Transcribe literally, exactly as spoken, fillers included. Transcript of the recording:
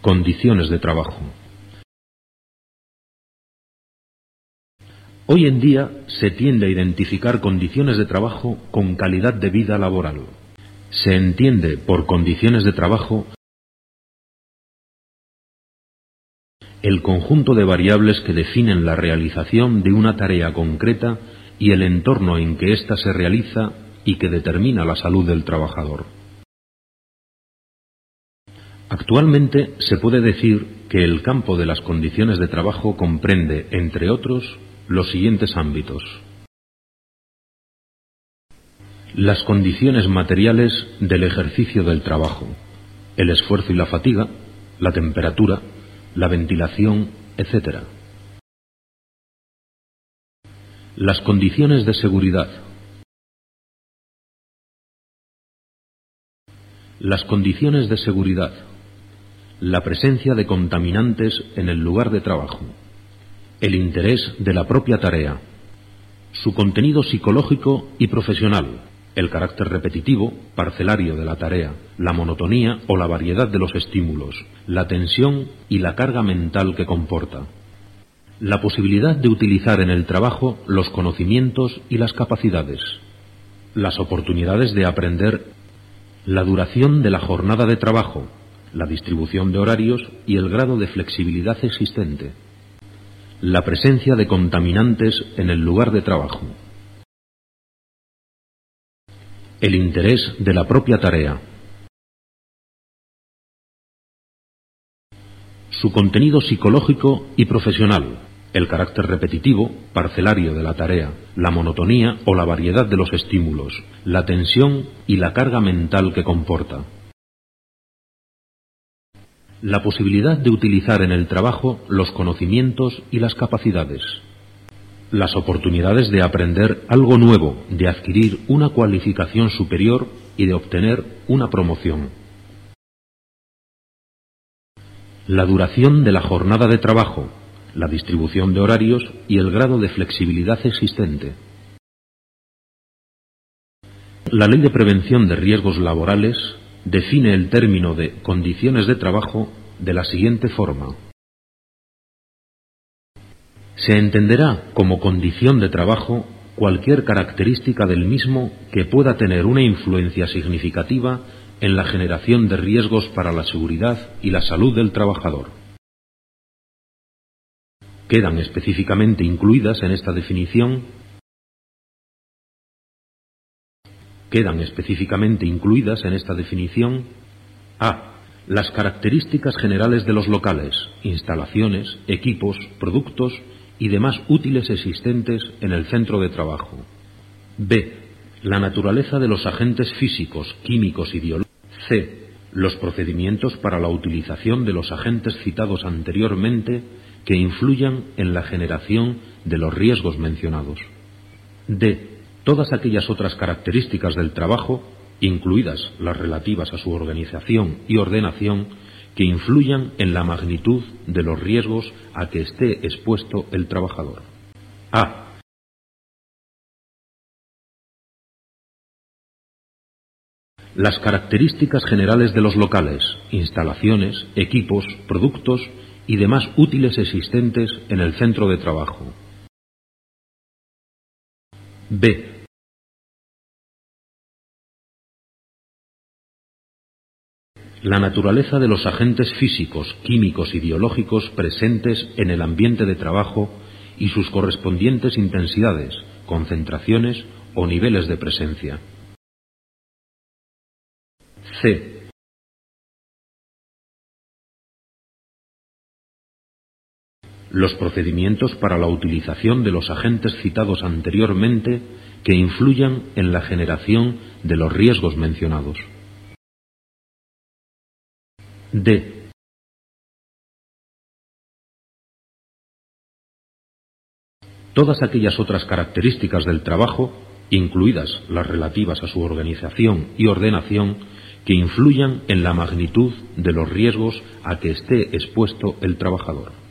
Condiciones de trabajo. Hoy en día se tiende a identificar condiciones de trabajo con calidad de vida laboral. Se entiende por condiciones de trabajo el conjunto de variables que definen la realización de una tarea concreta y el entorno en que ésta se realiza y que determina la salud del trabajador. Actualmente se puede decir que el campo de las condiciones de trabajo comprende, entre otros, los siguientes ámbitos: las condiciones materiales del ejercicio del trabajo, el esfuerzo y la fatiga, la temperatura, la ventilación, etcétera. Las condiciones de seguridad, las condiciones de seguridad, la presencia de contaminantes en el lugar de trabajo, el interés de la propia tarea, su contenido psicológico y profesional, el carácter repetitivo, parcelario de la tarea, la monotonía o la variedad de los estímulos, la tensión y la carga mental que comporta, la posibilidad de utilizar en el trabajo los conocimientos y las capacidades, las oportunidades de aprender, la duración de la jornada de trabajo, la distribución de horarios y el grado de flexibilidad existente, la presencia de contaminantes en el lugar de trabajo, el interés de la propia tarea, su contenido psicológico y profesional, el carácter repetitivo, parcelario de la tarea, la monotonía o la variedad de los estímulos, la tensión y la carga mental que comporta, la posibilidad de utilizar en el trabajo los conocimientos y las capacidades, las oportunidades de aprender algo nuevo, de adquirir una cualificación superior y de obtener una promoción, la duración de la jornada de trabajo, la distribución de horarios y el grado de flexibilidad existente. La Ley de Prevención de Riesgos Laborales define el término de condiciones de trabajo de la siguiente forma: se entenderá como condición de trabajo cualquier característica del mismo que pueda tener una influencia significativa en la generación de riesgos para la seguridad y la salud del trabajador. Quedan específicamente incluidas en esta definición Quedan específicamente incluidas en esta definición a. Las características generales de los locales, instalaciones, equipos, productos y demás útiles existentes en el centro de trabajo. B. La naturaleza de los agentes físicos, químicos y biológicos. C. Los procedimientos para la utilización de los agentes citados anteriormente que influyan en la generación de los riesgos mencionados. D. Todas aquellas otras características del trabajo, incluidas las relativas a su organización y ordenación, que influyan en la magnitud de los riesgos a que esté expuesto el trabajador. A. Las características generales de los locales, instalaciones, equipos, productos y demás útiles existentes en el centro de trabajo. B. La naturaleza de los agentes físicos, químicos y biológicos presentes en el ambiente de trabajo y sus correspondientes intensidades, concentraciones o niveles de presencia. C. Los procedimientos para la utilización de los agentes citados anteriormente que influyan en la generación de los riesgos mencionados. D. Todas aquellas otras características del trabajo, incluidas las relativas a su organización y ordenación, que influyan en la magnitud de los riesgos a que esté expuesto el trabajador.